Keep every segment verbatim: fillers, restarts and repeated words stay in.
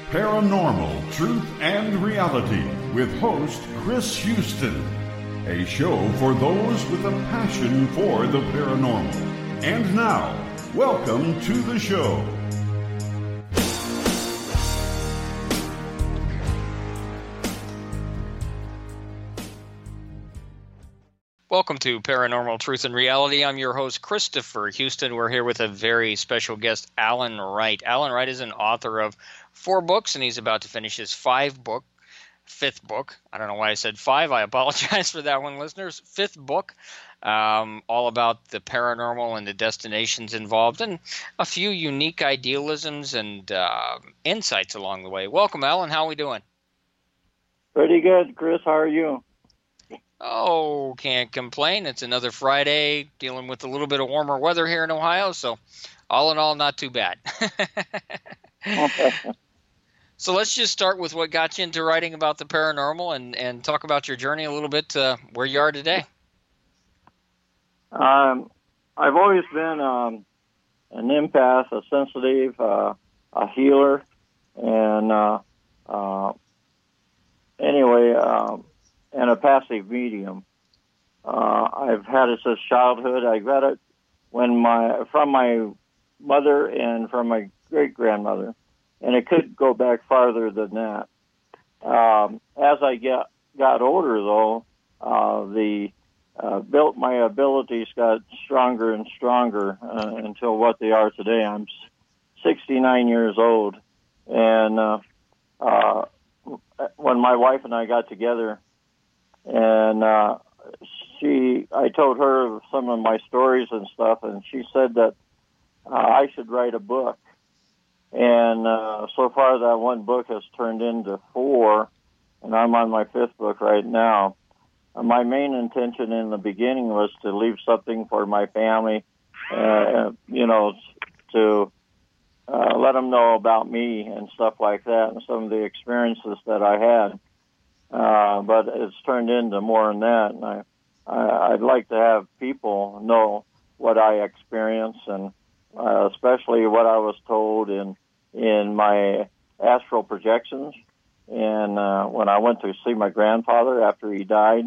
Paranormal Truth and Reality with host Chris Houston. A show for those with a passion for the paranormal. And now, welcome to the show. Welcome to Paranormal Truth and Reality. I'm your host, Christopher Houston. We're here with a very special guest, Alan Wright. Alan Wright is an author of four books, and he's about to finish his five book, fifth book. I don't know why I said five. I apologize for that one, listeners. Fifth book, um, all about the paranormal and the destinations involved, and a few unique idealisms and uh, insights along the way. Welcome, Alan. How are we doing? Pretty good, Chris. How are you? Oh, can't complain. It's another Friday, dealing with a little bit of warmer weather here in Ohio, so all in all, not too bad. So let's just start with what got you into writing about the paranormal and, and talk about your journey a little bit to where you are today. Um, I've always been um, an empath, a sensitive, uh, a healer, and uh, uh, anyway... Um, and a passive medium. Uh, I've had it since childhood. I got it when my from my mother and from my great-grandmother, and it could go back farther than that. Um, as I get, got older, though, uh, the uh, built my abilities got stronger and stronger uh, until what they are today. I'm sixty-nine years old, and uh, uh, when my wife and I got together, And uh, she, I told her some of my stories and stuff, and she said that uh, I should write a book. And uh, so far, that one book has turned into four, and I'm on my fifth book right now. Uh, my main intention in the beginning was to leave something for my family, uh, you know, to uh, let them know about me and stuff like that, and some of the experiences that I had. Uh, but it's turned into more than that, and I, I, I'd like to have people know what I experience, and uh, especially what I was told in in my astral projections, and uh, when I went to see my grandfather after he died,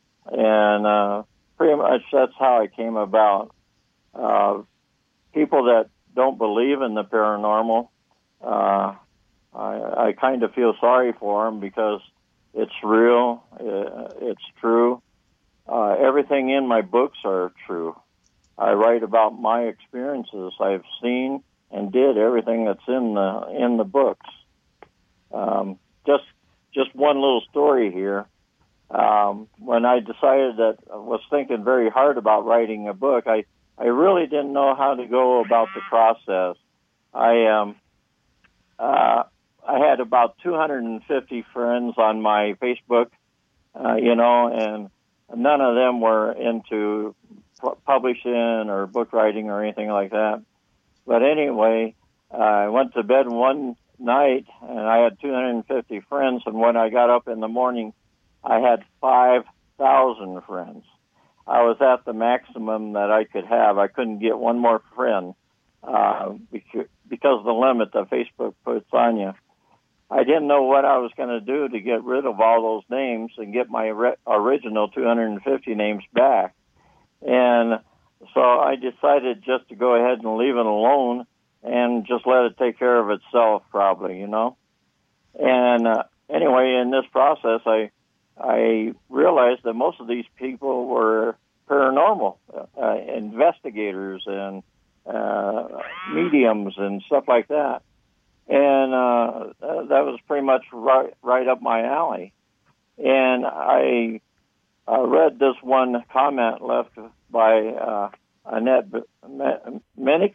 and uh, pretty much that's how it came about. Uh, people that don't believe in the paranormal, uh, I, I kind of feel sorry for them because it's real. It's true. Uh, everything in my books are true. I write about my experiences. I've seen and did everything that's in the in the books. Um, just just one little story here. Um, when I decided that I was thinking very hard about writing a book, I, I really didn't know how to go about the process. I um uh. I had about two hundred fifty friends on my Facebook, uh, you know, and none of them were into pu- publishing or book writing or anything like that. But anyway, uh, I went to bed one night, and I had two hundred fifty friends, and when I got up in the morning, I had five thousand friends. I was at the maximum that I could have. I couldn't get one more friend uh, because of the limit that Facebook puts on you. I didn't know what I was going to do to get rid of all those names and get my re- original two hundred fifty names back. And so I decided just to go ahead and leave it alone and just let it take care of itself, probably, you know. And uh, anyway, in this process, I I realized that most of these people were paranormal uh, investigators and uh, mediums and stuff like that. And uh, that was pretty much right, right up my alley. And I uh, read this one comment left by uh, Annette Minnick,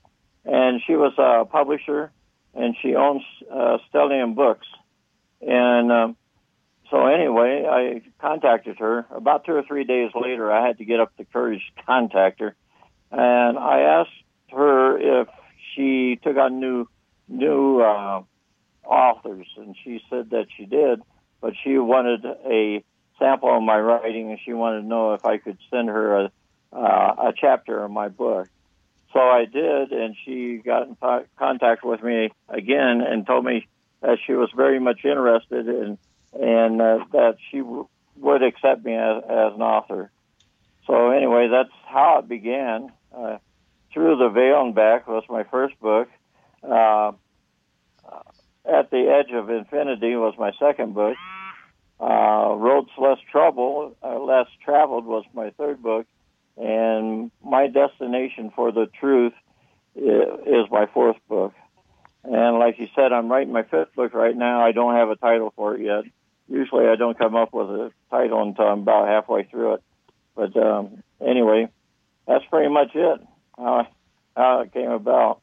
and she was a publisher, and she owns uh, Stellium Books. And um, so anyway, I contacted her. About two or three days later, I had to get up the courage to contact her. And I asked her if she took on new new uh, authors, and she said that she did, but she wanted a sample of my writing, and she wanted to know if I could send her a, uh, a chapter of my book. So I did, and she got in contact with me again and told me that she was very much interested in, and uh, that she w- would accept me as, as an author. So anyway, that's how it began. Uh, Through the Veil and Back was my first book. Uh, At the Edge of Infinity was my second book. Uh, Roads Less Trouble, uh, Less Traveled was my third book. And My Destination for the Truth is, is my fourth book. And like you said, I'm writing my fifth book right now. I don't have a title for it yet. Usually I don't come up with a title until I'm about halfway through it. But um, anyway, that's pretty much it, how, how it came about.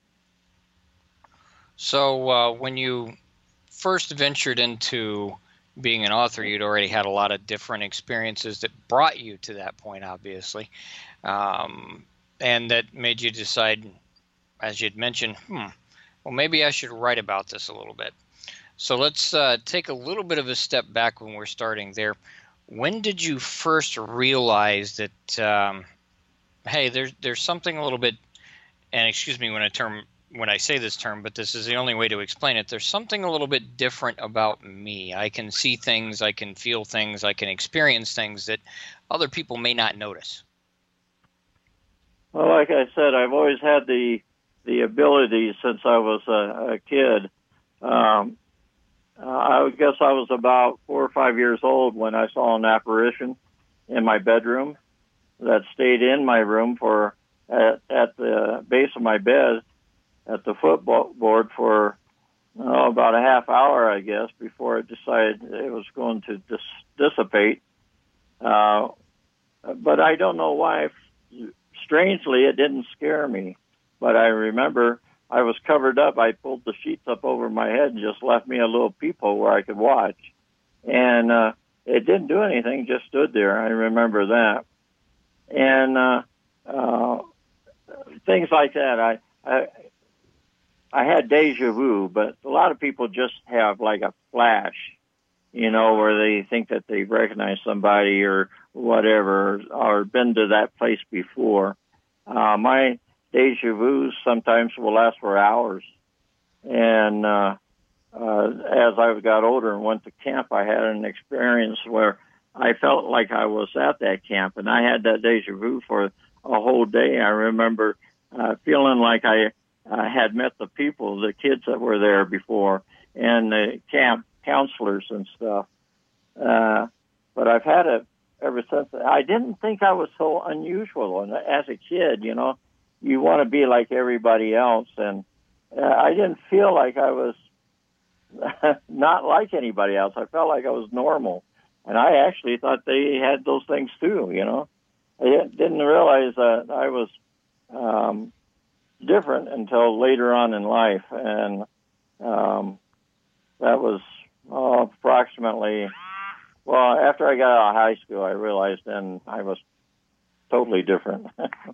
So uh, when you first ventured into being an author, you'd already had a lot of different experiences that brought you to that point, obviously, um, and that made you decide, as you'd mentioned, hmm, well, maybe I should write about this a little bit. So let's uh, take a little bit of a step back when we're starting there. When did you first realize that, um, hey, there's there's something a little bit, and excuse me when I term when I say this term, but this is the only way to explain it. There's something a little bit different about me. I can see things, I can feel things, I can experience things that other people may not notice. Well, like I said, I've always had the the ability since I was a, a kid. Um, I guess I was about four or five years old when I saw an apparition in my bedroom that stayed in my room for at, at the base of my bed at the footboard for oh, about a half hour, I guess, before it decided it was going to dis- dissipate. Uh, but I don't know why. Strangely, it didn't scare me. But I remember I was covered up. I pulled the sheets up over my head and just left me a little peephole where I could watch. And uh, it didn't do anything, just stood there. I remember that. And uh, uh, things like that. I, I I had deja vu, but a lot of people just have like a flash, you know, where they think that they recognize somebody or whatever, or been to that place before. Uh, my deja vu sometimes will last for hours. And uh, uh, as I got older and went to camp, I had an experience where I felt like I was at that camp, and I had that deja vu for a whole day. I remember uh, feeling like I uh, had met the people, the kids that were there before, and the camp counselors and stuff. Uh, but I've had it ever since. I didn't think I was so unusual. And as a kid, you know, you want to be like everybody else. And uh, I didn't feel like I was not like anybody else. I felt like I was normal. And I actually thought they had those things too, you know. I didn't realize that I was um, different until later on in life. And um, that was oh, approximately, well, after I got out of high school, I realized then I was totally different.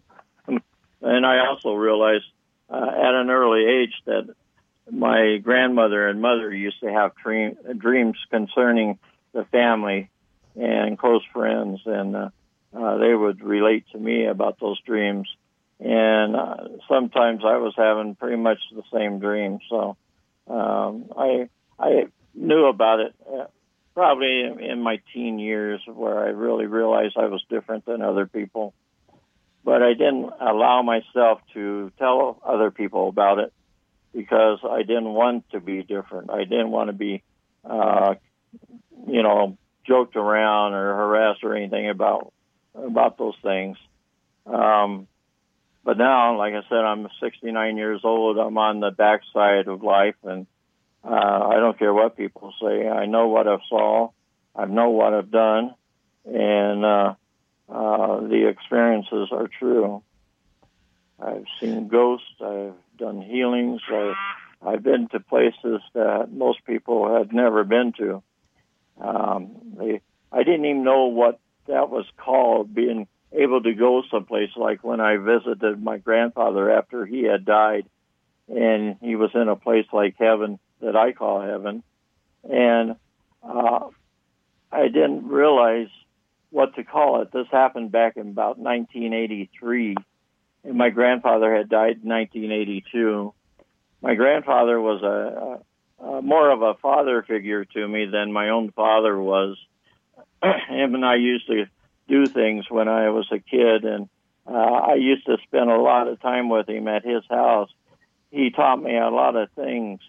And I also realized uh, at an early age that my grandmother and mother used to have dream, dreams concerning the family and close friends, and uh, uh, they would relate to me about those dreams. And uh, sometimes I was having pretty much the same dream, so um, I I knew about it uh, probably in, in my teen years, where I really realized I was different than other people. But I didn't allow myself to tell other people about it because I didn't want to be different. I didn't want to be, uh, you know, joked around or harassed or anything about about those things. Um, but now, like I said, I'm sixty-nine years old. I'm on the backside of life, and uh, I don't care what people say. I know what I've saw. I know what I've done, and uh, uh, the experiences are true. I've seen ghosts. I've done healings. I've, I've been to places that most people had never been to. Um, they, I didn't even know what that was called, being able to go someplace, like when I visited my grandfather after he had died, and he was in a place like heaven that I call heaven. And uh, I didn't realize what to call it. This happened back in about nineteen eighty-three, and my grandfather had died in nineteen eighty-two. My grandfather was a, uh, more of a father figure to me than my own father was. Him and I used to do things when I was a kid, and uh, I used to spend a lot of time with him at his house. He taught me a lot of things.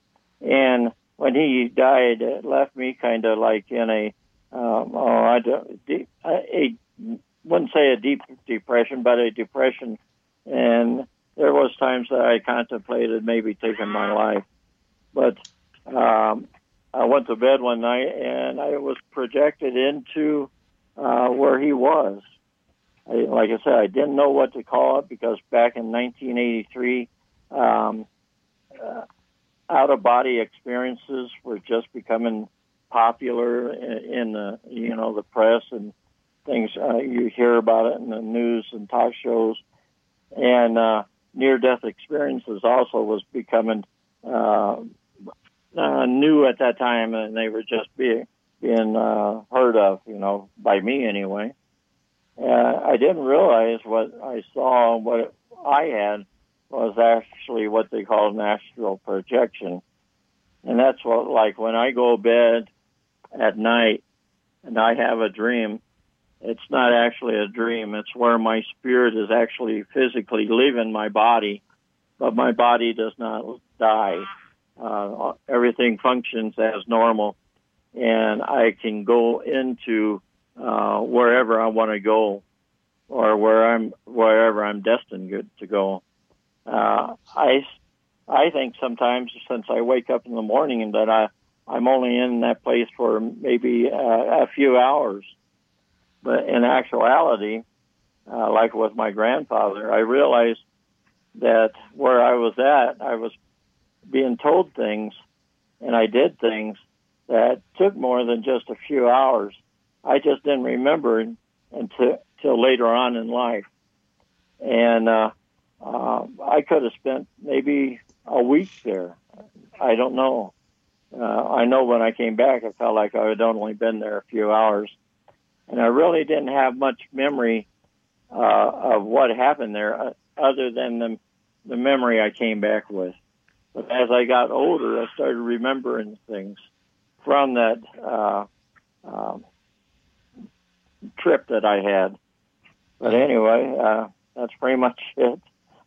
And when he died, it left me kind of like in a, um, oh, I don't, deep, a, wouldn't say a deep depression, but a depression. And there was times that I contemplated maybe taking my life. But um, I went to bed one night, and I was projected into uh, where he was. I, like I said, I didn't know what to call it because back in nineteen eighty-three, um, uh, out-of-body experiences were just becoming popular in, in the, you know, the press and things. Uh, you hear about it in the news and talk shows. And uh, near-death experiences also was becoming uh, uh, new at that time, and they were just being being uh, heard of, you know, by me anyway. Uh, I didn't realize what I saw, what I had, was actually what they call an astral projection. And that's what, like, when I go to bed at night and I have a dream, it's not actually a dream. It's where my spirit is actually physically leaving my body, but my body does not die. Uh, everything functions as normal, and I can go into uh, wherever I want to go, or where I'm wherever I'm destined to go. Uh, I I think sometimes, since I wake up in the morning, and that I I'm only in that place for maybe uh, a few hours. But in actuality, uh, like with my grandfather, I realized that where I was at, I was being told things, and I did things that took more than just a few hours. I just didn't remember until, until later on in life. And uh, uh, I could have spent maybe a week there. I don't know. Uh, I know when I came back, I felt like I had only been there a few hours. And I really didn't have much memory uh, of what happened there, uh, other than the, the memory I came back with. But as I got older, I started remembering things from that uh, um, trip that I had. But anyway, uh, that's pretty much it.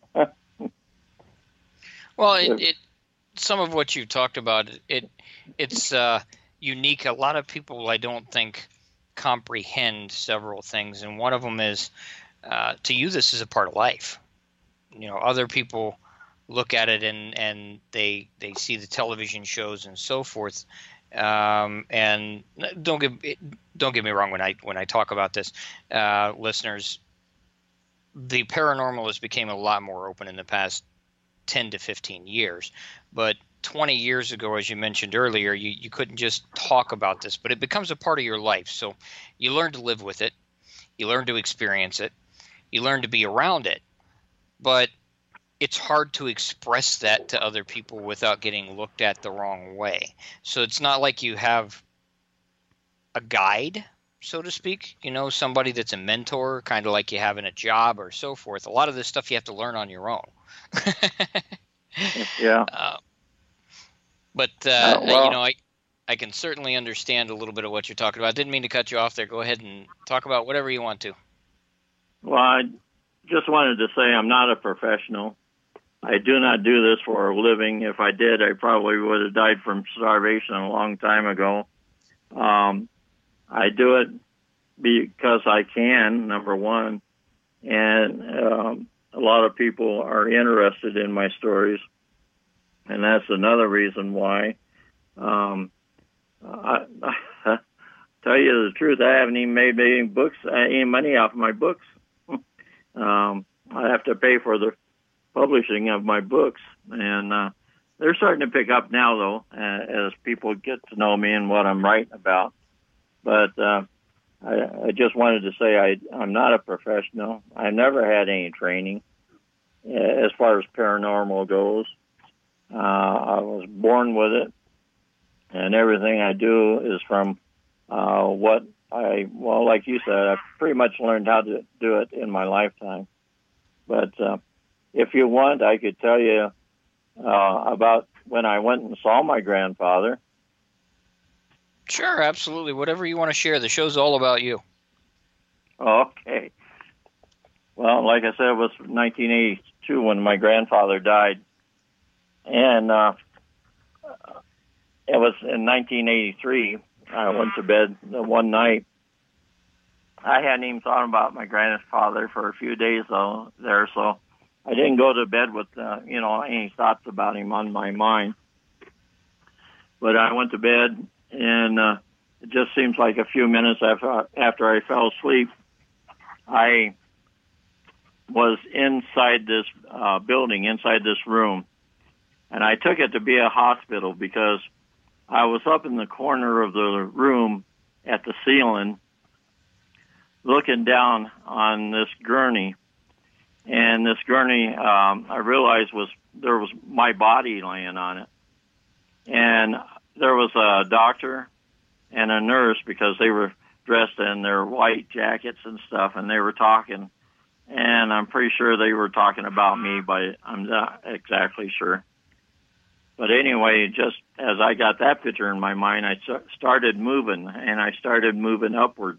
Well, it, it some of what you talked about, it it's uh, unique. A lot of people, I don't think, comprehend several things, and one of them is uh, to you this is a part of life. You know, other people look at it and and they they see the television shows and so forth, um, and don't get don't get me wrong when I when I talk about this, uh, listeners, the paranormal has become a lot more open in the past ten to fifteen years, but twenty years ago, as you mentioned earlier, you, you couldn't just talk about this, but it becomes a part of your life. So you learn to live with it. You learn to experience it. You learn to be around it. But it's hard to express that to other people without getting looked at the wrong way. So it's not like you have a guide, so to speak, you know, somebody that's a mentor, kind of like you have in a job or so forth. A lot of this stuff you have to learn on your own. Yeah. Uh, But, uh, oh, well, you know, I I can certainly understand a little bit of what you're talking about. I didn't mean to cut you off there. Go ahead and talk about whatever you want to. Well, I just wanted to say I'm not a professional. I do not do this for a living. If I did, I probably would have died from starvation a long time ago. Um, I do it because I can, number one. And um, a lot of people are interested in my stories. And that's another reason why. Um, I, I tell you the truth, I haven't even made any books, any money off of my books. um, I have to pay for the publishing of my books, and uh, they're starting to pick up now, though, uh, as people get to know me and what I'm writing about. But uh, I, I just wanted to say I, I'm not a professional. I've never had any training uh, as far as paranormal goes. Uh, I was born with it, and everything I do is from uh, what I, well, like you said, I pretty much learned how to do it in my lifetime. But uh, if you want, I could tell you uh, about when I went and saw my grandfather. Sure, absolutely. Whatever you want to share. The show's all about you. Okay. Well, like I said, it was nineteen eighty-two when my grandfather died. And uh, it was in nineteen eighty-three. I went to bed one night. I hadn't even thought about my grandfather for a few days, though, there, so I didn't go to bed with, uh, you know, any thoughts about him on my mind. But I went to bed, and uh, it just seems like a few minutes after, after I fell asleep, I was inside this uh, building, inside this room. And I took it to be a hospital because I was up in the corner of the room at the ceiling looking down on this gurney. And this gurney, um, I realized was there was my body laying on it. And there was a doctor and a nurse because they were dressed in their white jackets and stuff, and they were talking. And I'm pretty sure they were talking about me, but I'm not exactly sure. But anyway, just as I got that picture in my mind, I started moving, and I started moving upwards.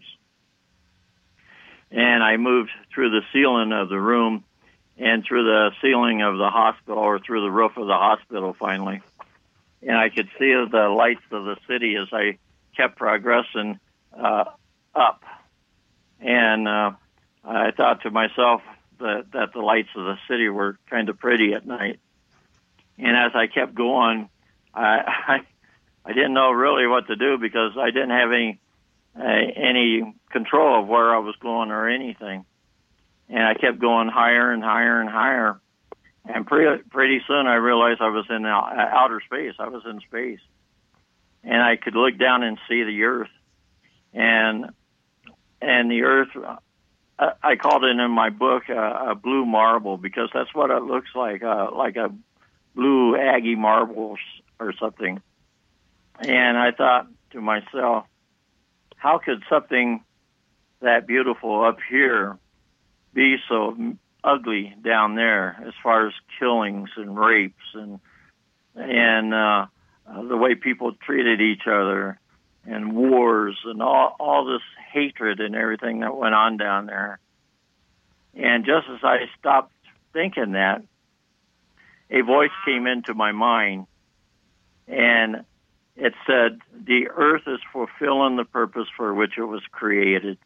And I moved through the ceiling of the room and through the ceiling of the hospital, or through the roof of the hospital finally. And I could see the lights of the city as I kept progressing uh, up. And uh, I thought to myself that, that the lights of the city were kind of pretty at night. And as I kept going, I, I I didn't know really what to do because I didn't have any uh, any control of where I was going or anything. And I kept going higher and higher and higher. And pretty pretty soon I realized I was in outer space. I was in space, and I could look down and see the Earth. And and the Earth, I, I called it in my book uh, a blue marble because that's what it looks like, uh, like a blue Aggie marbles or something. And I thought to myself, how could something that beautiful up here be so ugly down there as far as killings and rapes and and uh, the way people treated each other and wars and all, all this hatred and everything that went on down there. And just as I stopped thinking that, a voice came into my mind, and it said, the earth is fulfilling the purpose for which it was created.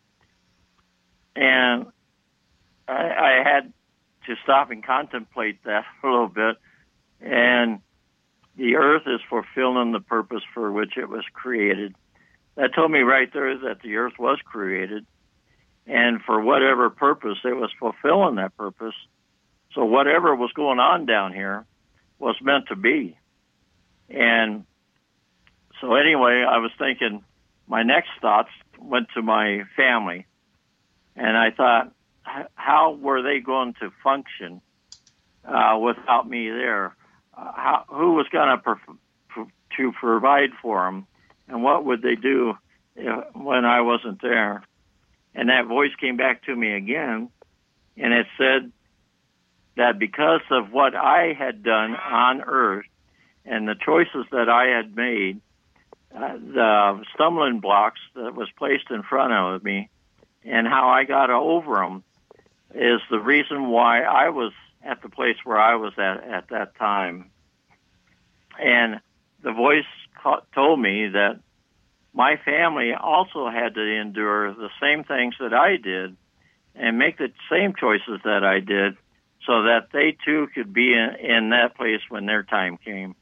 And I, I had to stop and contemplate that for a little bit. And the earth is fulfilling the purpose for which it was created. That told me right there that the earth was created. And for whatever purpose, it was fulfilling that purpose. So whatever was going on down here was meant to be. And so anyway, I was thinking, my next thoughts went to my family. And I thought, how were they going to function uh, without me there? Uh, how, who was going to pro- to provide for them? And what would they do if, when I wasn't there? And that voice came back to me again, and it said that because of what I had done on earth and the choices that I had made, uh, the stumbling blocks that was placed in front of me and how I got over them is the reason why I was at the place where I was at at that time. And the voice ca- told me that my family also had to endure the same things that I did and make the same choices that I did so that they too could be in, in that place when their time came.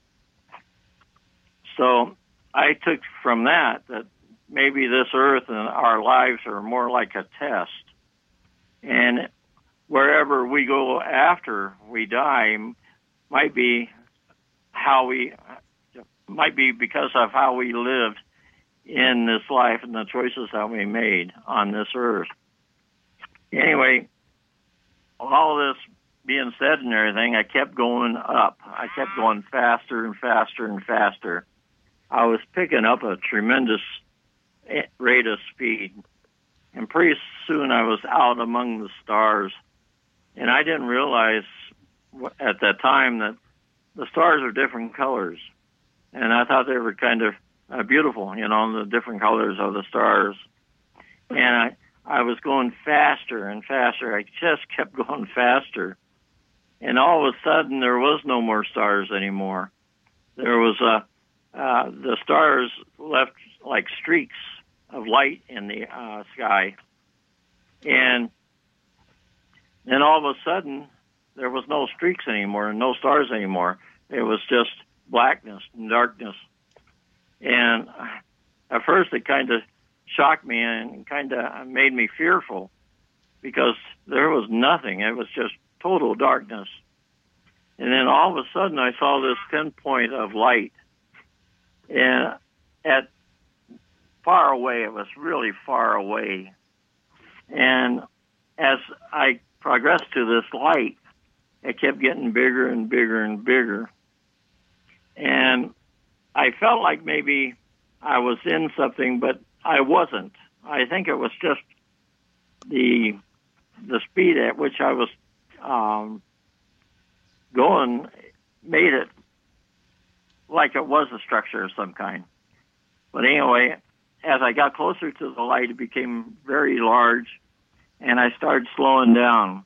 So I took from that that maybe this earth and our lives are more like a test. And wherever we go after we die might be how we, might be because of how we lived in this life and the choices that we made on this earth. Anyway, all this being said and everything, I kept going up. I kept going faster and faster and faster. I was picking up a tremendous rate of speed. And pretty soon I was out among the stars. And I didn't realize at that time that the stars are different colors. And I thought they were kind of uh, beautiful, you know, the different colors of the stars. And I, I was going faster and faster. I just kept going faster. And all of a sudden, there was no more stars anymore. There was a, uh, the stars left like streaks of light in the uh, sky. And then all of a sudden, there was no streaks anymore and no stars anymore. It was just blackness and darkness. And at first, it kind of shocked me and kind of made me fearful because there was nothing. It was just total darkness. And then all of a sudden, I saw this pinpoint of light. And at far away, it was really far away. And as I progressed to this light, it kept getting bigger and bigger and bigger. And I felt like maybe I was in something, but I wasn't. I think it was just the the speed at which I was um, going made it like it was a structure of some kind. But anyway, as I got closer to the light, it became very large, and I started slowing down.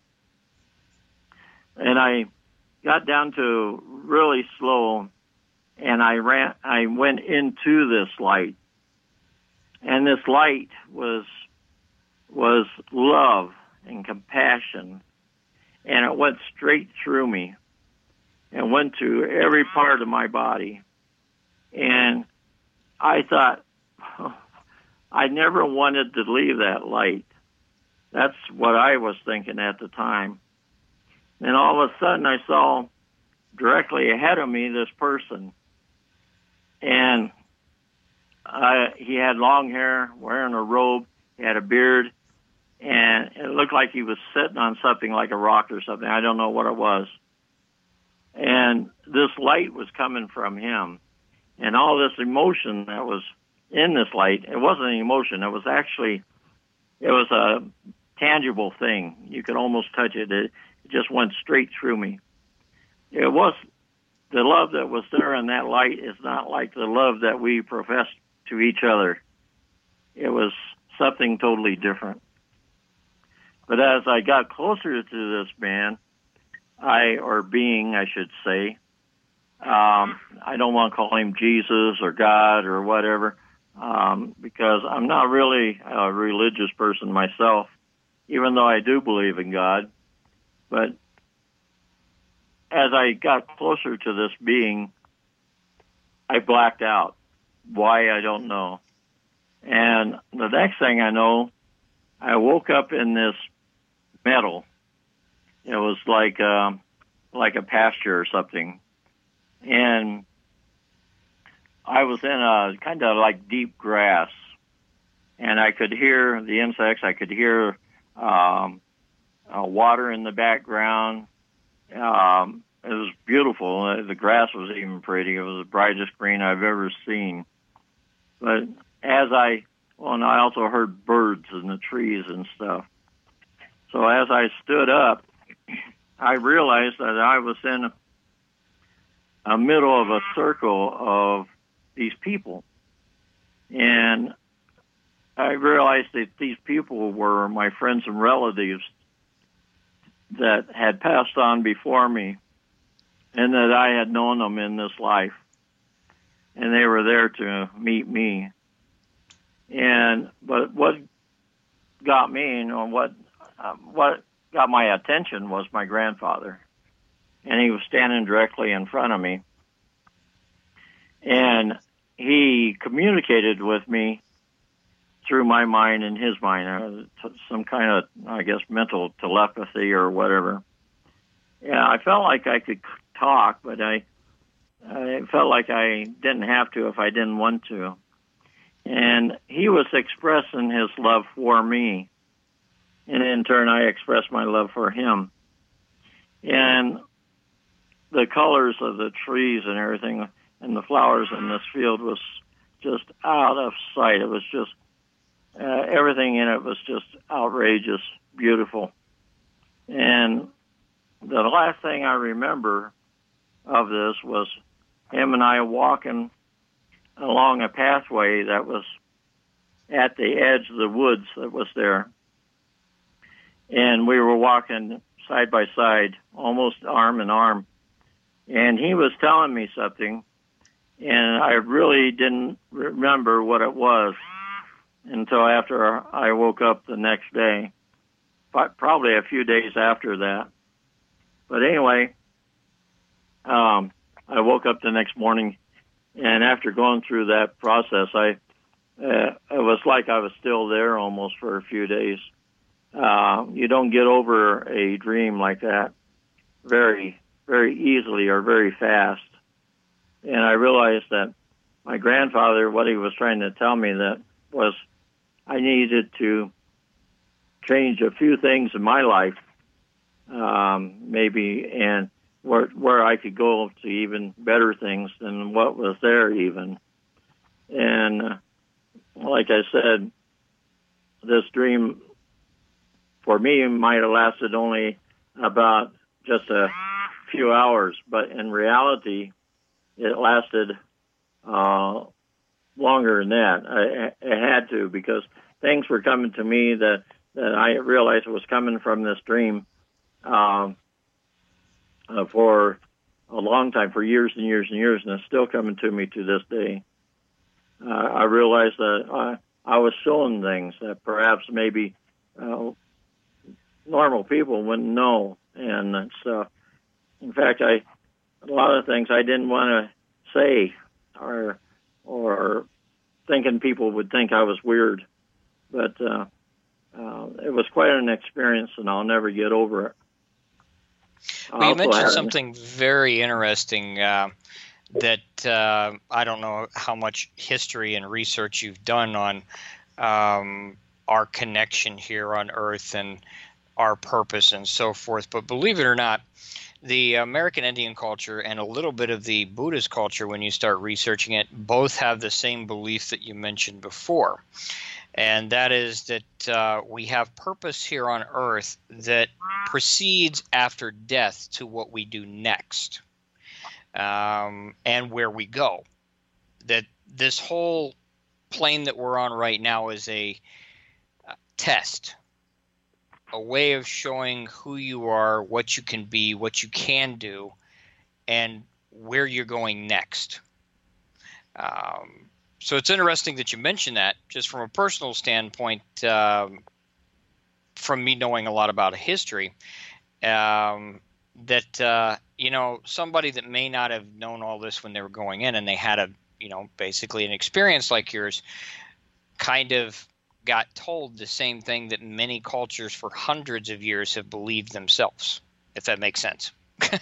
And I got down to really slow, and I ran. I went into this light, and this light was was love and compassion, and it went straight through me, and went to every part of my body. And I thought, oh, I never wanted to leave that light. That's what I was thinking at the time. And all of a sudden, I saw directly ahead of me this person. And uh, he had long hair, wearing a robe, he had a beard, and it looked like he was sitting on something like a rock or something. I don't know what it was. And this light was coming from him. And all this emotion that was in this light, it wasn't an emotion. It was actually, it was a tangible thing. You could almost touch it. It just went straight through me. It was, the love that was there in that light is not like the love that we profess to each other. It was something totally different. But as I got closer to this man, I, or being, I should say, um, I don't want to call him Jesus or God or whatever, um, because I'm not really a religious person myself, even though I do believe in God. But as I got closer to this being, I blacked out. Why, I don't know. And the next thing I know, I woke up in this metal. It was like um, like a pasture or something. And I was in a kind of like deep grass. And I could hear the insects. I could hear um, uh, water in the background. Um, it was beautiful. The grass was even pretty. It was the brightest green I've ever seen. But as I, well, and I also heard birds in the trees and stuff. So as I stood up, I realized that I was in a middle of a circle of these people. And I realized that these people were my friends and relatives that had passed on before me, and that I had known them in this life. And they were there to meet me. And, but what got me, you know, what, uh, what got my attention was my grandfather. And he was standing directly in front of me. And he communicated with me through my mind and his mind, uh, some kind of, I guess, mental telepathy or whatever. Yeah, I felt like I could talk, but I, I felt like I didn't have to if I didn't want to. And he was expressing his love for me. And in turn, I expressed my love for him. And the colors of the trees and everything and the flowers in this field was just out of sight. It was just, uh, everything in it was just outrageous, beautiful. And the last thing I remember of this was him and I walking along a pathway that was at the edge of the woods that was there. And we were walking side by side, almost arm in arm. And he was telling me something, and I really didn't remember what it was until after I woke up the next day, probably a few days after that. But anyway, um, I woke up the next morning, and after going through that process, I uh, it was like I was still there almost for a few days. Uh, you don't get over a dream like that very, very easily or very fast. And I realized that my grandfather, what he was trying to tell me that was I needed to change a few things in my life, um, maybe, and where where I could go to even better things than what was there even. And uh, like I said, this dream for me might have lasted only about just a few hours, but in reality, it lasted uh, longer than that. I, it had to, because things were coming to me that, that I realized was coming from this dream um, uh, for a long time, for years and years and years, and it's still coming to me to this day. Uh, I realized that I, I was showing things that perhaps maybe uh, normal people wouldn't know. And it's, uh, in fact, I a lot of things I didn't want to say, or or thinking people would think I was weird. But uh, uh, it was quite an experience, and I'll never get over it. Well, you mentioned something very interesting uh, that uh, I don't know how much history and research you've done on um, our connection here on Earth and our purpose and so forth. But believe it or not, the American Indian culture and a little bit of the Buddhist culture, when you start researching it, both have the same belief that you mentioned before. And that is that uh, we have purpose here on Earth that precedes after death to what we do next, um, and where we go. That this whole plane that we're on right now is a uh, test, a way of showing who you are, what you can be, what you can do, and where you're going next. Um, so it's interesting that you mention that, just from a personal standpoint, um, from me knowing a lot about history, um, that, uh, you know, somebody that may not have known all this when they were going in, and they had a, you know, basically an experience like yours, kind of got told the same thing that many cultures for hundreds of years have believed themselves, if that makes sense.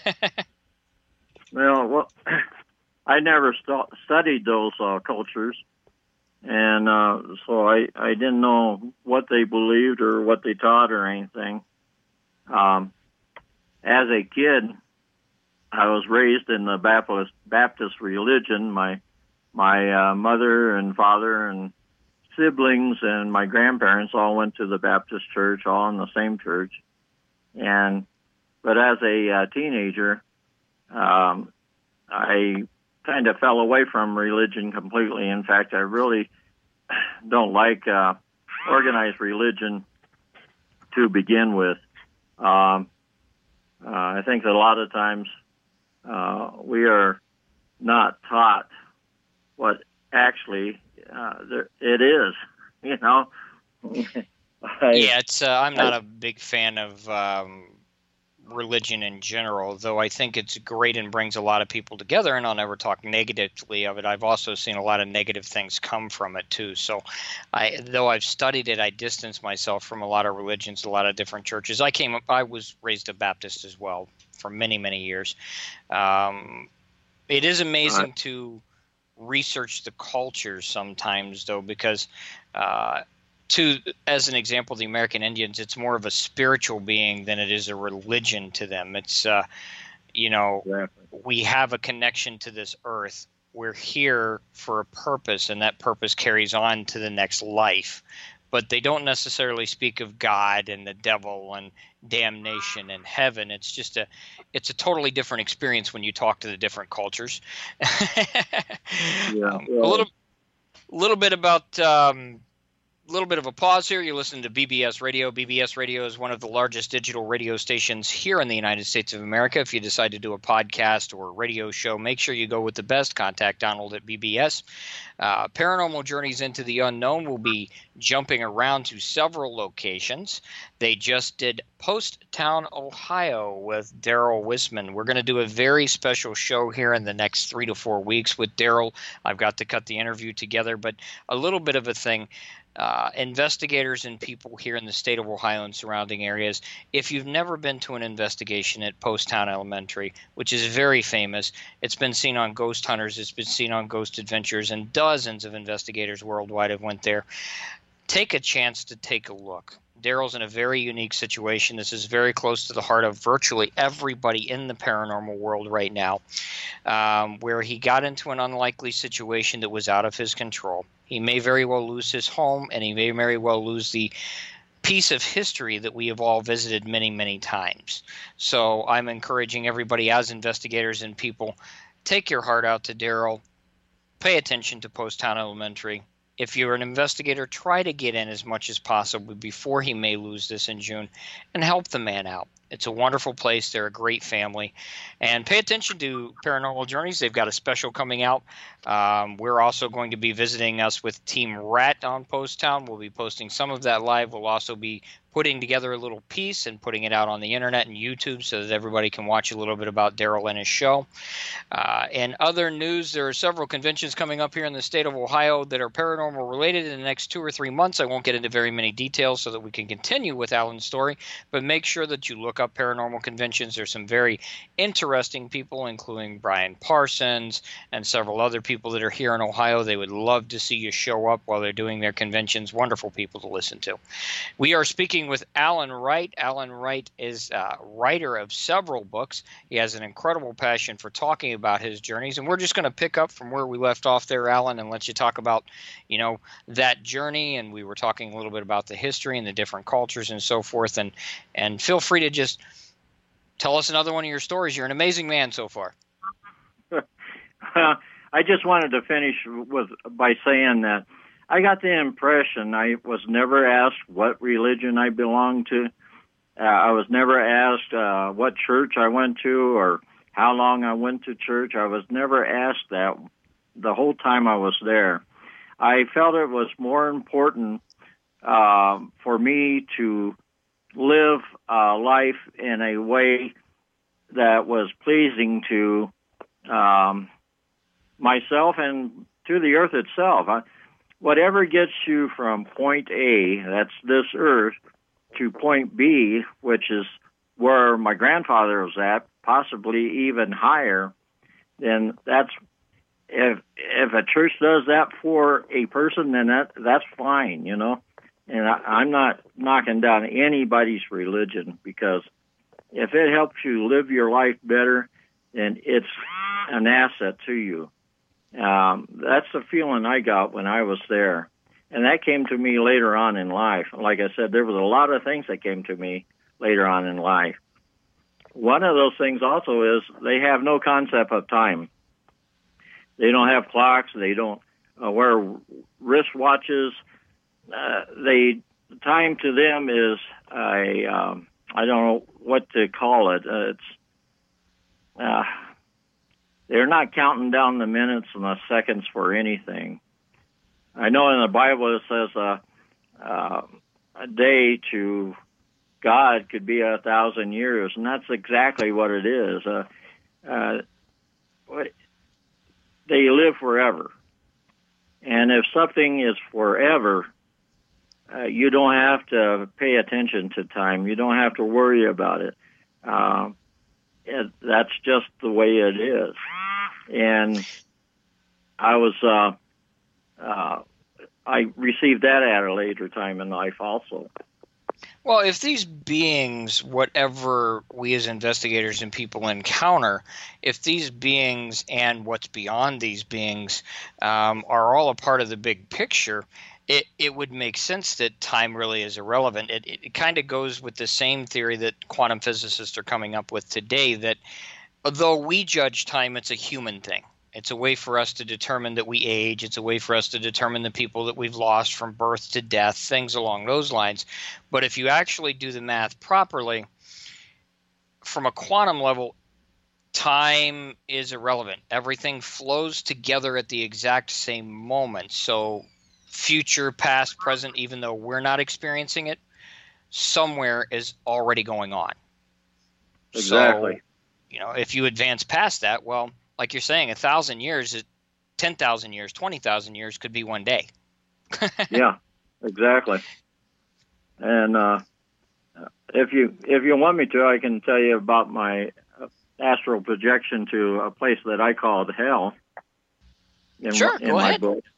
well, well, I never st- studied those uh, cultures, and uh, so I, I didn't know what they believed or what they taught or anything. Um, as a kid, I was raised in the Baptist Baptist religion. My my uh, mother and father and siblings and my grandparents all went to the Baptist church, all in the same church. And but as a uh, teenager, um, I kind of fell away from religion completely. In fact, I really don't like uh, organized religion to begin with. Um, uh, I think that a lot of times uh, we are not taught what actually uh, there, it is, you know. I, yeah, it's. Uh, I'm not I, a big fan of um, religion in general, though I think it's great and brings a lot of people together, and I'll never talk negatively of it. I've also seen a lot of negative things come from it too. So I, though I've studied it, I distance myself from a lot of religions, a lot of different churches. I came up, I was raised a Baptist as well for many, many years. Um, it is amazing uh, to research the cultures sometimes, though, because uh, to, as an example, the American Indians, it's more of a spiritual being than it is a religion to them. It's, uh, you know, exactly. We have a connection to this earth. We're here for a purpose, and that purpose carries on to the next life. but they don't necessarily speak of God and the devil and damnation and heaven. It's just a, it's a totally different experience when you talk to the different cultures. yeah, um, yeah. A little, little bit about. Um, A little bit of a pause here. You're listening to B B S Radio. B B S Radio is one of the largest digital radio stations here in the United States of America. If you decide to do a podcast or a radio show, make sure you go with the best. Contact Donald at B B S. Uh, Paranormal Journeys into the Unknown will be jumping around to several locations. They just did Post Town, Ohio with Daryl Wisman. We're going to do a very special show here in the next three to four weeks with Daryl. I've got to cut the interview together, but a little bit of a thing. Uh, investigators and people here in the state of Ohio and surrounding areas, if you've never been to an investigation at Post Town Elementary, which is very famous, it's been seen on Ghost Hunters, it's been seen on Ghost Adventures, and dozens of investigators worldwide have went there. Take a chance to take a look. Daryl's in a very unique situation. This is very close to the heart of virtually everybody in the paranormal world right now, um, where he got into an unlikely situation that was out of his control. He may very well lose his home, and he may very well lose the piece of history that we have all visited many, many times. So I'm encouraging everybody as investigators and people, take your heart out to Daryl. Pay attention to Post Town Elementary. If you're an investigator, try to get in as much as possible before he may lose this in June and help the man out. It's a wonderful place. They're a great family. And pay attention to Paranormal Journeys. They've got a special coming out. Um, we're also going to be visiting us with Team Rat on Post Town. We'll be posting some of that live. We'll also be putting together a little piece and putting it out on the internet and YouTube so that everybody can watch a little bit about Daryl and his show. Uh, in other news, there are several conventions coming up here in the state of Ohio that are paranormal related in the next two or three months. I won't get into very many details so that we can continue with Alan's story, but make sure that you look up paranormal conventions. There's some very interesting people, including Brian Parsons and several other people that are here in Ohio. They would love to see you show up while they're doing their conventions. Wonderful people to listen to. We are speaking with Alan Wright. Alan Wright is a writer of several books. He has an incredible passion for talking about his journeys, and we're just going to pick up from where we left off there, Alan, and let you talk about, you know, that journey. And we were talking a little bit about the history and the different cultures and so forth. And and feel free to just tell us another one of your stories. You're an amazing man so far. I just wanted to finish with by saying that I got the impression I was never asked what religion I belonged to. Uh, I was never asked uh, what church I went to or how long I went to church. I was never asked that the whole time I was there. I felt it was more important uh, for me to live uh, life in a way that was pleasing to um, myself and to the earth itself. I, Whatever gets you from point A, that's this earth, to point B, which is where my grandfather was at, possibly even higher, then that's, if if a church does that for a person, then that that's fine, you know. And I, I'm not knocking down anybody's religion, because if it helps you live your life better, then it's an asset to you. Um, that's the feeling I got when I was there. And that came to me later on in life. Like I said, there was a lot of things that came to me later on in life. One of those things also is they have no concept of time. They don't have clocks. They don't uh, wear wristwatches. Uh, they time to them is a um, I don't know what to call it. Uh, it's uh, They're not counting down the minutes and the seconds for anything. I know in the Bible it says uh, uh, a day to God could be a thousand years, and that's exactly what it is. Uh, uh, they live forever. And if something is forever, uh, you don't have to pay attention to time. You don't have to worry about it. Uh, it that's just the way it is. And I was, uh, uh, I received that at a later time in life also. Well, if these beings, whatever we as investigators and people encounter, if these beings and what's beyond these beings um, are all a part of the big picture, it, it would make sense that time really is irrelevant. It, it, it kind of goes with the same theory that quantum physicists are coming up with today, that although we judge time, it's a human thing. It's a way for us to determine that we age. It's a way for us to determine the people that we've lost from birth to death, things along those lines. But if you actually do the math properly, from a quantum level, time is irrelevant. Everything flows together at the exact same moment. So future, past, present, even though we're not experiencing it, somewhere is already going on. Exactly. So, you know, if you advance past that, well, like you're saying, a thousand years, ten thousand years, twenty thousand years could be one day. Yeah, exactly. And uh, if you if you want me to, I can tell you about my astral projection to a place that I called hell. In, sure, in go my ahead. book.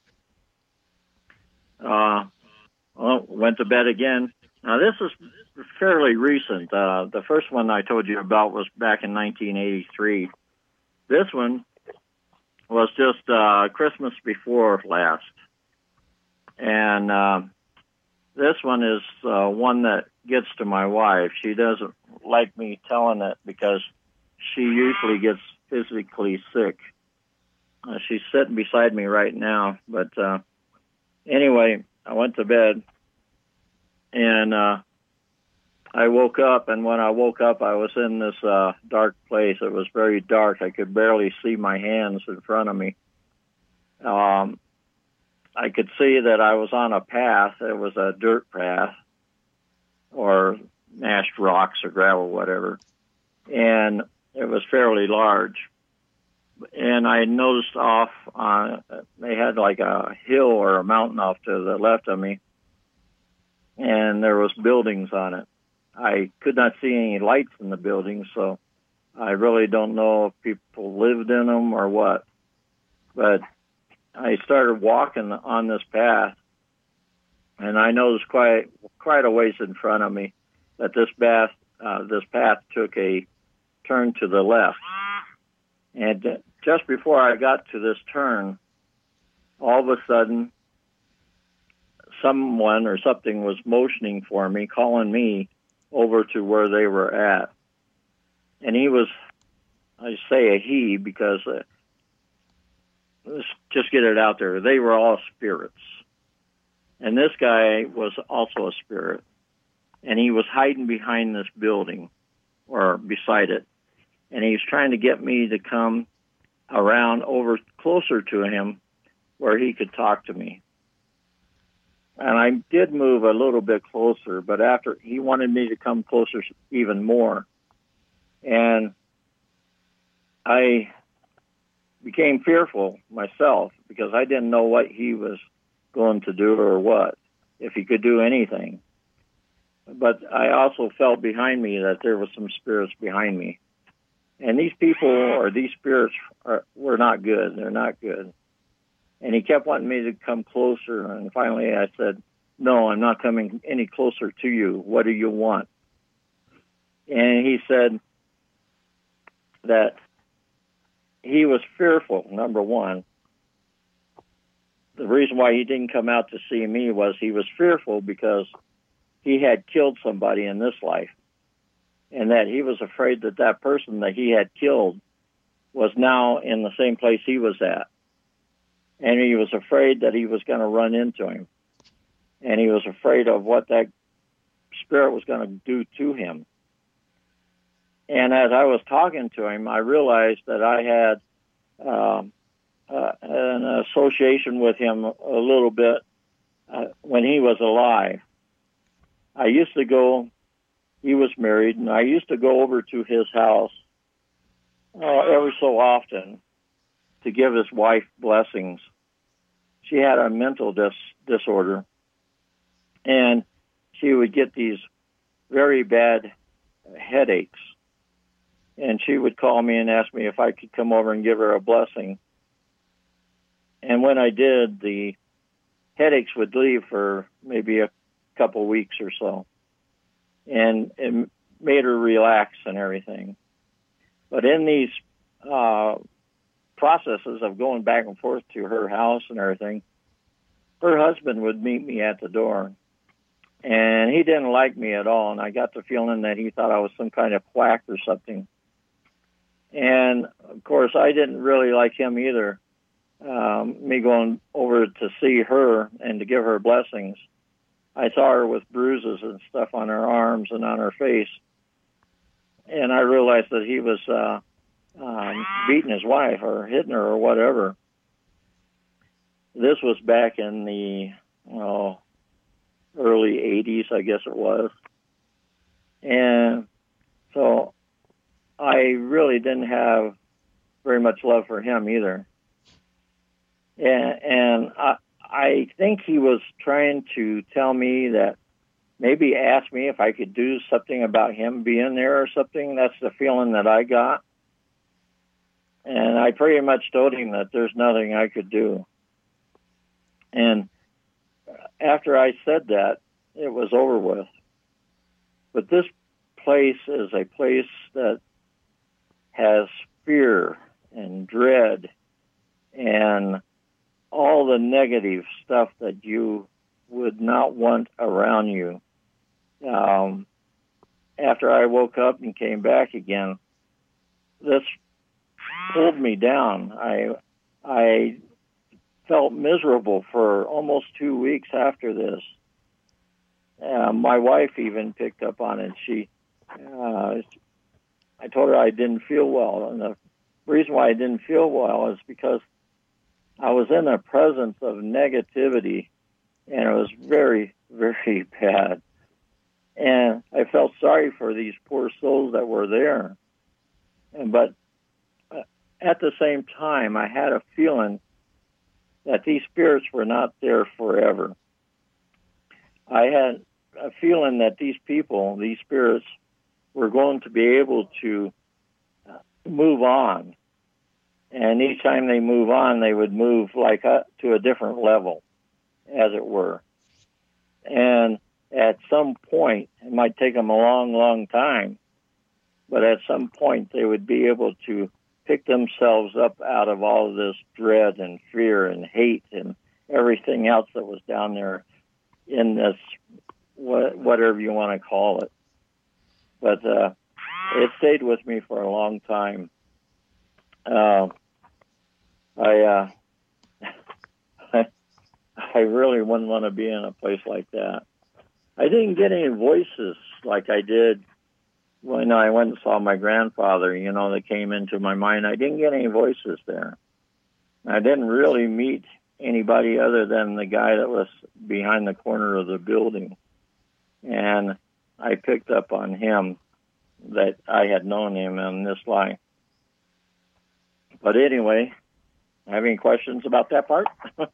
Uh, well, went to bed again. Now this is fairly recent. Uh, the first one I told you about was back in nineteen eighty-three. This one was just uh, Christmas before last. And uh, this one is uh, one that gets to my wife. She doesn't like me telling it because she usually gets physically sick. Uh, she's sitting beside me right now. But uh, anyway, I went to bed, and uh, I woke up, and when I woke up, I was in this uh, dark place. It was very dark. I could barely see my hands in front of me. Um, I could see that I was on a path. It was a dirt path or mashed rocks or gravel, whatever. And it was fairly large. And I noticed off, uh, they had like a hill or a mountain off to the left of me, and there was buildings on it. I could not see any lights in the buildings, so I really don't know if people lived in them or what. But I started walking on this path, and I noticed quite quite a ways in front of me that this path uh, this path took a turn to the left. And just before I got to this turn, all of a sudden, someone or something was motioning for me, calling me over to where they were at. And he was, I say a he because, uh, let's just get it out there, they were all spirits. And this guy was also a spirit. And he was hiding behind this building or beside it. And he was trying to get me to come around over closer to him where he could talk to me. And I did move a little bit closer, but after he wanted me to come closer even more. And I became fearful myself because I didn't know what he was going to do or what, if he could do anything. But I also felt behind me that there were some spirits behind me. And these people or these spirits are, were not good. They're not good. And he kept wanting me to come closer. And finally I said, no, I'm not coming any closer to you. What do you want? And he said that he was fearful, number one. The reason why he didn't come out to see me was he was fearful because he had killed somebody in this life. And that he was afraid that that person that he had killed was now in the same place he was at. And he was afraid that he was going to run into him. And he was afraid of what that spirit was going to do to him. And as I was talking to him, I realized that I had um, uh, an association with him a little bit uh, when he was alive. I used to go, he was married, and I used to go over to his house uh, every so often to give his wife blessings. She had a mental dis- disorder, and she would get these very bad headaches. And she would call me and ask me if I could come over and give her a blessing. And when I did, the headaches would leave for maybe a couple weeks or so. And it made her relax and everything. But in these uh, processes of going back and forth to her house and everything, her husband would meet me at the door, and he didn't like me at all, and I got the feeling that he thought I was some kind of quack or something. And, of course, I didn't really like him either, um, me going over to see her and to give her blessings. I saw her with bruises and stuff on her arms and on her face, and I realized that he was uh, um, beating his wife or hitting her or whatever. This was back in the oh, early eighties, I guess it was. And so I really didn't have very much love for him either. And, and I, I think he was trying to tell me that, maybe ask me if I could do something about him being there or something. That's the feeling that I got. And I pretty much told him that there's nothing I could do. And after I said that, it was over with. But this place is a place that has fear and dread and all the negative stuff that you would not want around you. Um, after I woke up and came back again, this pulled me down. I I felt miserable for almost two weeks after this. Uh, my wife even picked up on it. She, uh, I told her I didn't feel well, and the reason why I didn't feel well is because I was in the presence of negativity, and it was very, very bad. And I felt sorry for these poor souls that were there. And, but at the same time, I had a feeling that these spirits were not there forever. I had a feeling that these people, these spirits, were going to be able to move on. And each time they move on, they would move like a, to a different level, as it were. And at some point, it might take them a long, long time, but at some point they would be able to pick themselves up out of all of this dread and fear and hate and everything else that was down there in this, whatever you want to call it. But uh, it stayed with me for a long time. Uh, I, uh, I really wouldn't want to be in a place like that. I didn't get any voices like I did when I went and saw my grandfather, you know, that came into my mind. I didn't get any voices there. I didn't really meet anybody other than the guy that was behind the corner of the building. And I picked up on him that I had known him in this life. But anyway, have any questions about that part?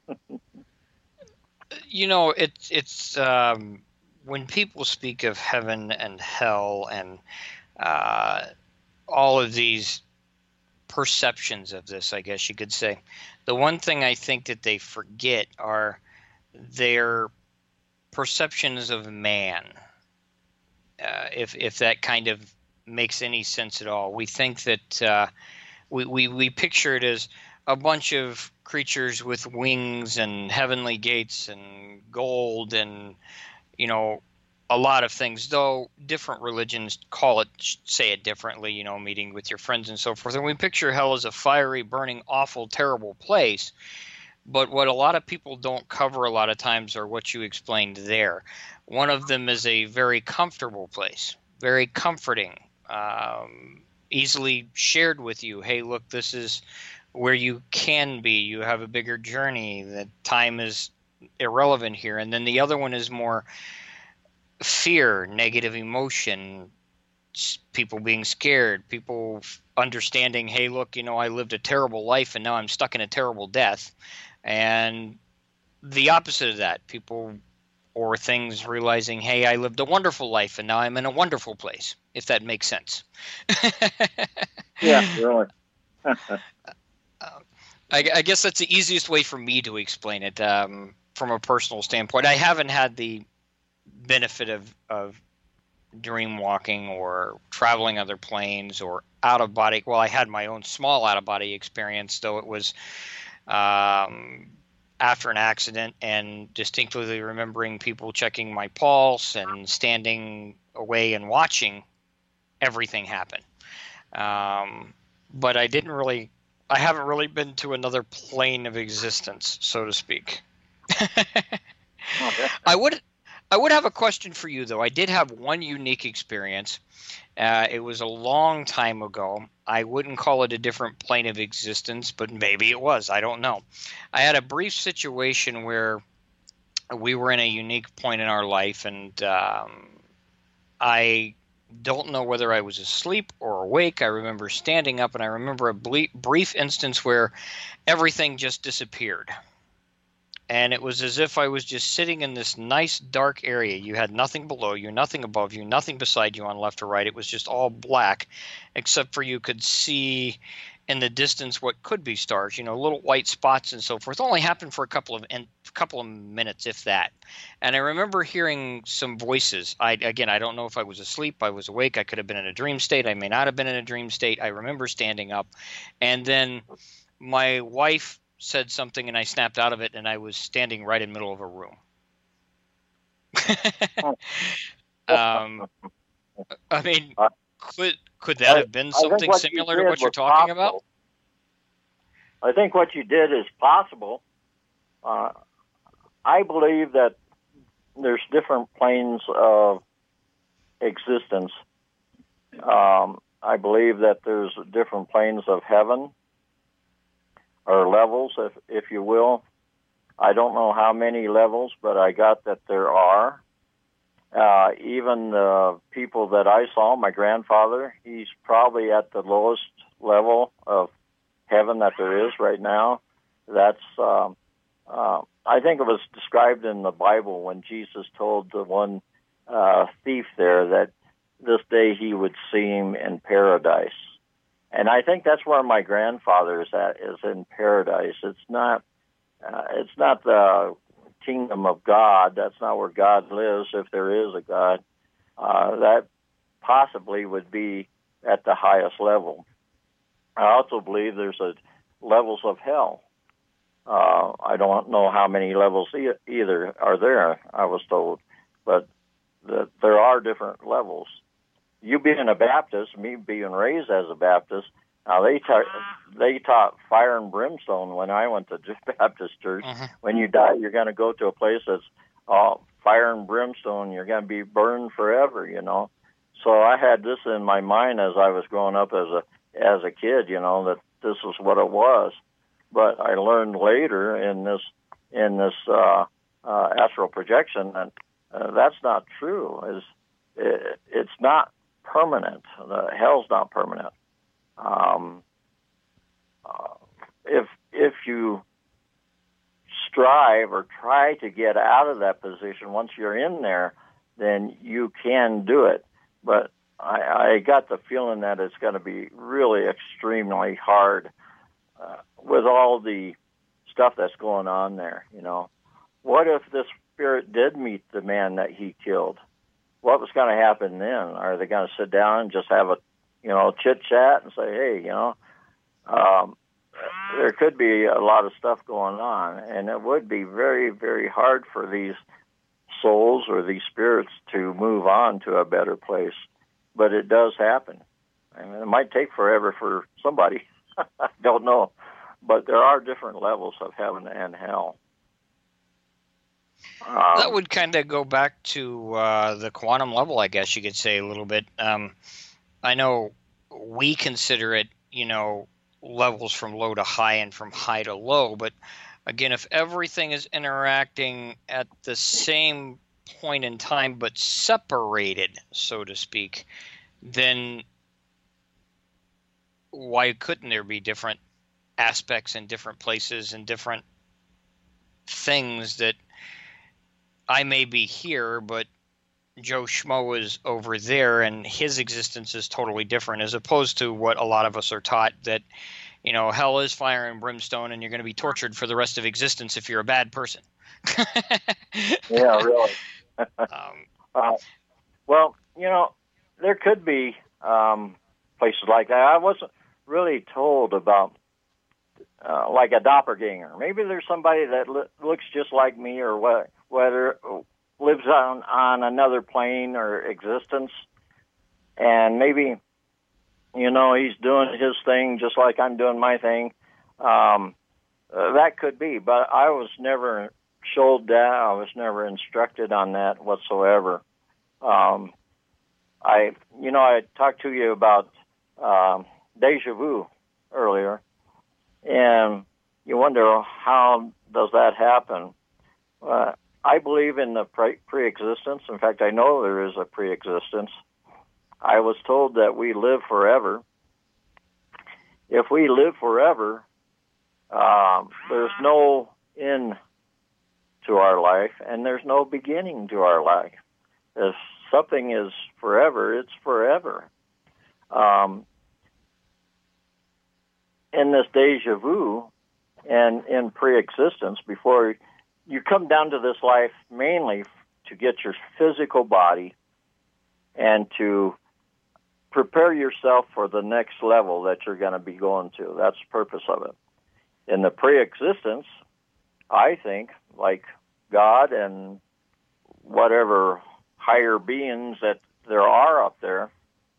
You know, it's it's um, when people speak of heaven and hell and uh, all of these perceptions of this, I guess you could say, the one thing I think that they forget are their perceptions of man. Uh, if if that kind of makes any sense at all, we think that uh, we, we we picture it as a bunch of creatures with wings and heavenly gates and gold and, you know, a lot of things, though different religions call it, say it differently, you know, meeting with your friends and so forth. And we picture hell as a fiery, burning, awful, terrible place. But what a lot of people don't cover a lot of times are what you explained there. One of them is a very comfortable place, very comforting, um, easily shared with you. Hey, look, this is where you can be. You have a bigger journey. That time is irrelevant here. And then the other one is more fear, negative emotion, people being scared, people understanding, hey, look, you know, I lived a terrible life and now I'm stuck in a terrible death. And the opposite of that, people or things realizing, hey, I lived a wonderful life and now I'm in a wonderful place, if that makes sense. Yeah, really. I, I guess that's the easiest way for me to explain it um, from a personal standpoint. I haven't had the benefit of, of dream walking or traveling other planes or out of body. Well, I had my own small out of body experience, though it was um, after an accident and distinctly remembering people checking my pulse and standing away and watching everything happen. Um, but I didn't really, I haven't really been to another plane of existence, so to speak. Okay. I would, I would have a question for you though. I did have one unique experience. Uh, it was a long time ago. I wouldn't call it a different plane of existence, but maybe it was. I don't know. I had a brief situation where we were in a unique point in our life, and um, I don't know whether I was asleep or awake. I remember standing up, and I remember a ble- brief instance where everything just disappeared. And it was as if I was just sitting in this nice dark area. You had nothing below you, nothing above you, nothing beside you on left or right. It was just all black, except for you could see in the distance what could be stars, you know, little white spots and so forth. It only happened for a couple of in, couple of minutes, if that. And I remember hearing some voices. I again, I don't know if I was asleep, I was awake, I could have been in a dream state, I may not have been in a dream state. I remember standing up, and then my wife said something and I snapped out of it, and I was standing right in the middle of a room. um, I mean, could could that have been something similar to what you're talking about? I think what you did is possible. Uh, I believe that there's different planes of existence. Um, I believe that there's different planes of heaven, or levels, if if you will. I don't know how many levels, but I got that there are. Uh, even the people that I saw, my grandfather, he's probably at the lowest level of heaven that there is right now. That's, um, uh, I think it was described in the Bible when Jesus told the one uh, thief there that this day he would see him in paradise. And I think that's where my grandfather is at, is in paradise. It's not, uh, it's not the kingdom of God. That's not where God lives, if there is a God. Uh, that possibly would be at the highest level. I also believe there's a levels of hell. Uh, I don't know how many levels e- either are there, I was told, but the, there are different levels. You being a Baptist, me being raised as a Baptist, now they ta- they taught fire and brimstone when I went to Baptist church. Uh-huh. When you die, you're going to go to a place that's all fire and brimstone. You're going to be burned forever, you know. So I had this in my mind as I was growing up as a as a kid, you know, that this was what it was. But I learned later in this in this uh, uh, astral projection that uh, that's not true. Is it, it's not permanent. The hell's not permanent. Um, uh, if if you strive or try to get out of that position, once you're in there, then you can do it. But I, I got the feeling that it's going to be really extremely hard uh, with all the stuff that's going on there. You know, what if this spirit did meet the man that he killed? What was going to happen then? Are they going to sit down and just have a, you know, chit chat and say, hey, you know, um, there could be a lot of stuff going on, and it would be very, very hard for these souls or these spirits to move on to a better place. But it does happen. I mean, it might take forever for somebody. I don't know. But there are different levels of heaven and hell. Um, that would kind of go back to uh, the quantum level, I guess you could say, a little bit. Um, I know we consider it, you know, levels from low to high and from high to low. But again, if everything is interacting at the same point in time but separated, so to speak, then why couldn't there be different aspects in different places and different things that I may be here, but Joe Schmo is over there and his existence is totally different, as opposed to what a lot of us are taught, that, you know, hell is fire and brimstone and you're going to be tortured for the rest of existence if you're a bad person. Yeah, really. um, uh, well, you know, there could be um, places like that. I wasn't really told about uh, like a doppelganger. Maybe there's somebody that lo- looks just like me, or what, whether lives on on another plane or existence, and maybe, you know, he's doing his thing just like I'm doing my thing. Um, uh, that could be, but I was never showed that. I was never instructed on that whatsoever. Um, I, you know, I talked to you about um, deja vu earlier, and you wonder how does that happen. Uh, I believe in the pre- pre-existence. In fact, I know there is a pre-existence. I was told that we live forever. If we live forever, um, there's no end to our life, and there's no beginning to our life. If something is forever, it's forever. Um, in this deja vu and in pre-existence, before you come down to this life mainly to get your physical body and to prepare yourself for the next level that you're going to be going to. That's the purpose of it. In the pre-existence, I think, like God and whatever higher beings that there are up there,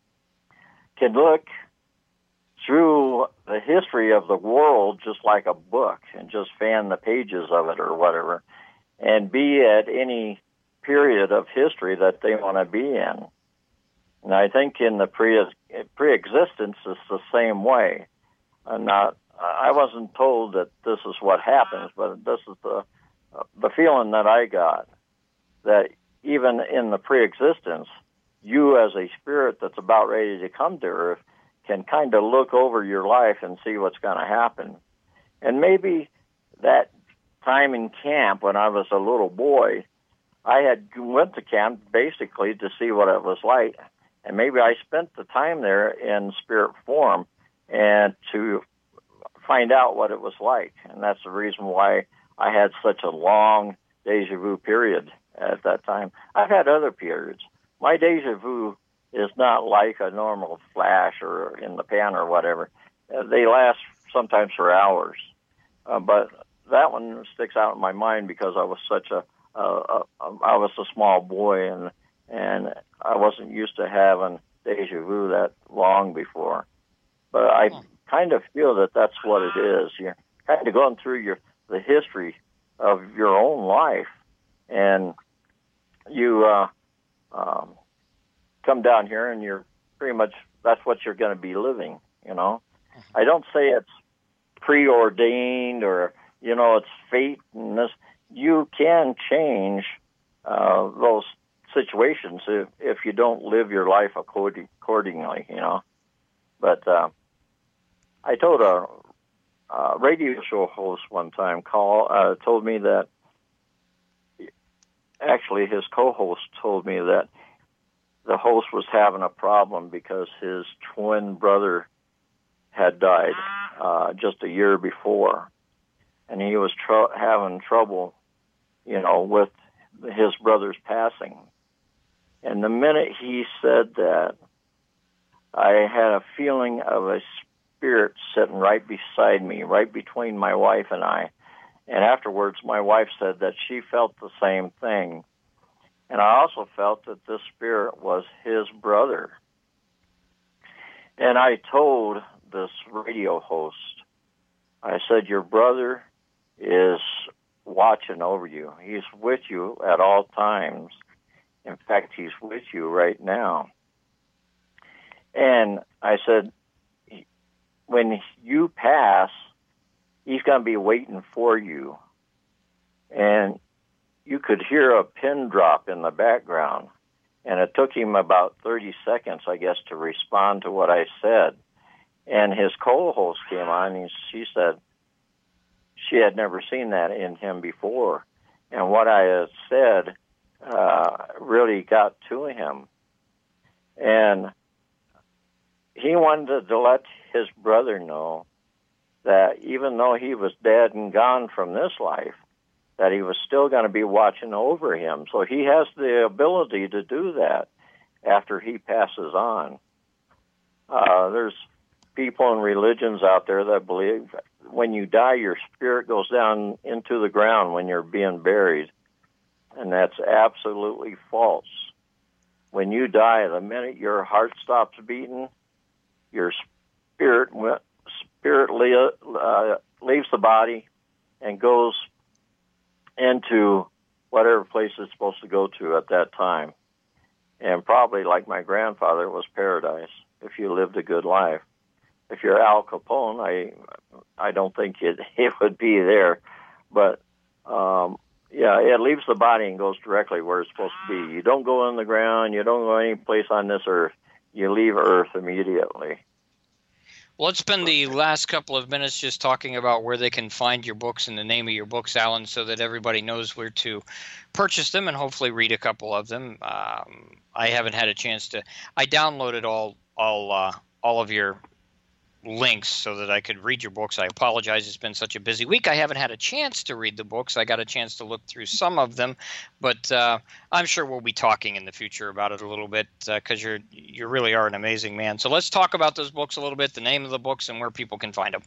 can look through the history of the world just like a book and just fan the pages of it or whatever, and be at any period of history that they want to be in. And I think in the pre pre-existence, it's the same way. I'm not, I wasn't told that this is what happens, but this is the the feeling that I got, that even in the pre-existence, you as a spirit that's about ready to come to Earth can kind of look over your life and see what's going to happen. And maybe that time in camp when I was a little boy, I had went to camp basically to see what it was like. And maybe I spent the time there in spirit form and to find out what it was like. And that's the reason why I had such a long deja vu period at that time. I've had other periods. My deja vu is not like a normal flash or in the pan or whatever. Uh, they last sometimes for hours. Uh, but that one sticks out in my mind because I was such a, a, a, a I was a small boy, and and I wasn't used to having deja vu that long before. But I kind of feel that that's what it is. You're kind of going through your the history of your own life, and you uh, um, come down here, and you're pretty much, that's what you're going to be living, you know. I don't say it's preordained or, you know, it's fate and this. You can change uh, those situations if, if you don't live your life according, accordingly, you know. But uh, I told a, a radio show host one time, call, uh, told me that, actually his co-host told me that the host was having a problem because his twin brother had died uh, just a year before, and he was tr- having trouble, you know, with his brother's passing. And the minute he said that, I had a feeling of a spirit sitting right beside me, right between my wife and I. And afterwards, my wife said that she felt the same thing. And I also felt that this spirit was his brother. And I told this radio host, I said, your brother is watching over you. He's with you at all times. In fact, he's with you right now. And I said, when you pass, he's going to be waiting for you. And you could hear a pin drop in the background. And it took him about thirty seconds, I guess, to respond to what I said. And his co-host came on, and she said she had never seen that in him before. And what I had said uh, really got to him. And he wanted to let his brother know that even though he was dead and gone from this life, that he was still going to be watching over him. So he has the ability to do that after he passes on. Uh, there's people and religions out there that believe when you die, your spirit goes down into the ground when you're being buried. And that's absolutely false. When you die, the minute your heart stops beating, your spirit spirit uh, leaves the body and goes into whatever place it's supposed to go to at that time. And probably, like my grandfather, it was paradise if you lived a good life. If you're Al Capone, I I don't think it it would be there. But, um, yeah, it leaves the body and goes directly where it's supposed to be. You don't go in the ground. You don't go any place on this earth. You leave Earth immediately. Well, let's spend the last couple of minutes just talking about where they can find your books and the name of your books, Alan, so that everybody knows where to purchase them and hopefully read a couple of them. Um, I haven't had a chance to. I downloaded all all uh, all of your links so that I could read your books. I apologize. It's been such a busy week. I haven't had a chance to read the books. I got a chance to look through some of them, but uh, I'm sure we'll be talking in the future about it a little bit because uh, you're you really are an amazing man. So let's talk about those books a little bit, the name of the books, and where people can find them.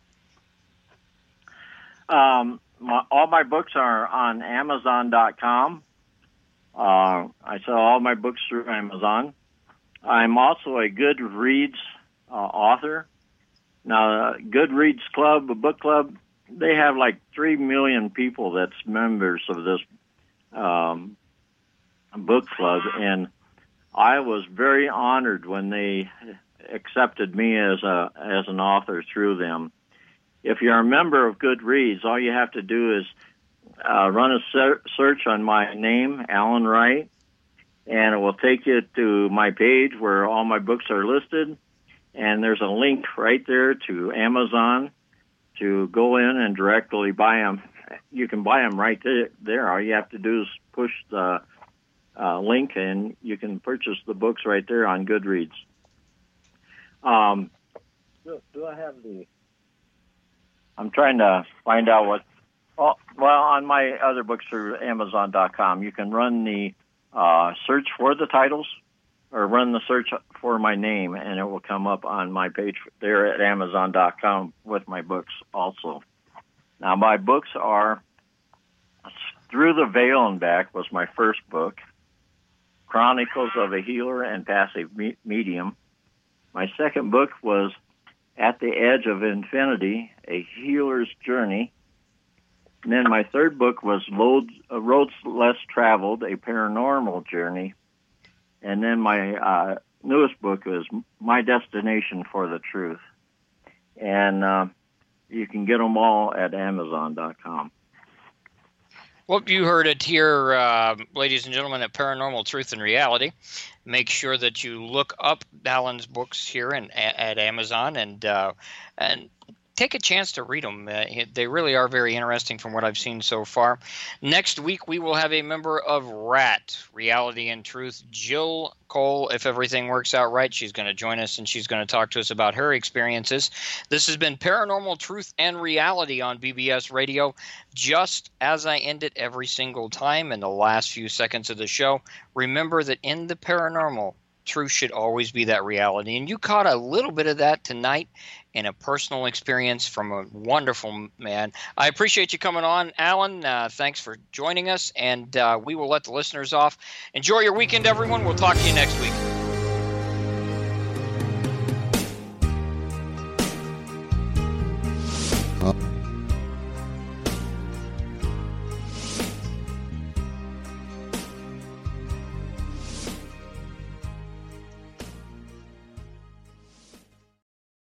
Um, my, all my books are on Amazon dot com. Uh, I sell all my books through Amazon. I'm also a Goodreads uh, author. Now, Goodreads Club, a book club, they have like three million people that's members of this um, book club, and I was very honored when they accepted me as a as an author through them. If you're a member of Goodreads, all you have to do is uh, run a ser- search on my name, Alan Wright, and it will take you to my page where all my books are listed. And there's a link right there to Amazon to go in and directly buy them. You can buy them right there. All you have to do is push the uh, link, and you can purchase the books right there on Goodreads. Um, do, do I have the... I'm trying to find out what... Oh, well, on my other books through Amazon dot com, you can run the uh, search for the titles, or run the search for my name, and it will come up on my page there at Amazon dot com with my books also. Now, my books are Through the Veil and Back was my first book, Chronicles of a Healer and Passive Me- Medium. My second book was At the Edge of Infinity, A Healer's Journey. And then my third book was Loads, uh, Roads Less Traveled, A Paranormal Journey. And then my uh, newest book is My Destination for the Truth. And uh, you can get them all at Amazon dot com. Well, you heard it here, uh, ladies and gentlemen, at Paranormal Truth and Reality. Make sure that you look up Alan's books here in, at Amazon and uh, and take a chance to read them. Uh, they really are very interesting from what I've seen so far. Next week, we will have a member of R A T, Reality and Truth, Jill Cole. If everything works out right, she's going to join us, and she's going to talk to us about her experiences. This has been Paranormal Truth and Reality on B B S Radio. Just as I end it every single time in the last few seconds of the show, remember that in the paranormal, truth should always be that reality. And you caught a little bit of that tonight in a personal experience from a wonderful man. I appreciate you coming on, Alan. Uh, thanks for joining us, and uh, we will let the listeners off. Enjoy your weekend, everyone. We'll talk to you next week. Uh.